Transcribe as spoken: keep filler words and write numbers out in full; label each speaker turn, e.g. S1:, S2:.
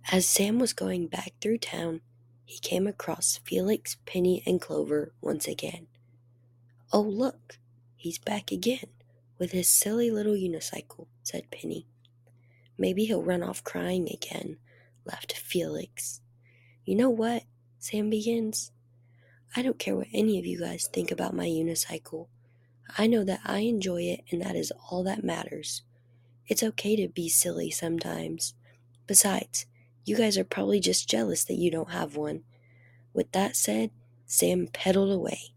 S1: As Sam was going back through town, he came across Felix, Penny, and Clover once again. "Oh, look, he's back again, with his silly little unicycle," said Penny. "Maybe he'll run off crying again," laughed Felix. "You know what?" Sam begins. "I don't care what any of you guys think about my unicycle. I know that I enjoy it, and that is all that matters. It's okay to be silly sometimes. Besides, you guys are probably just jealous that you don't have one." With that said, Sam pedaled away,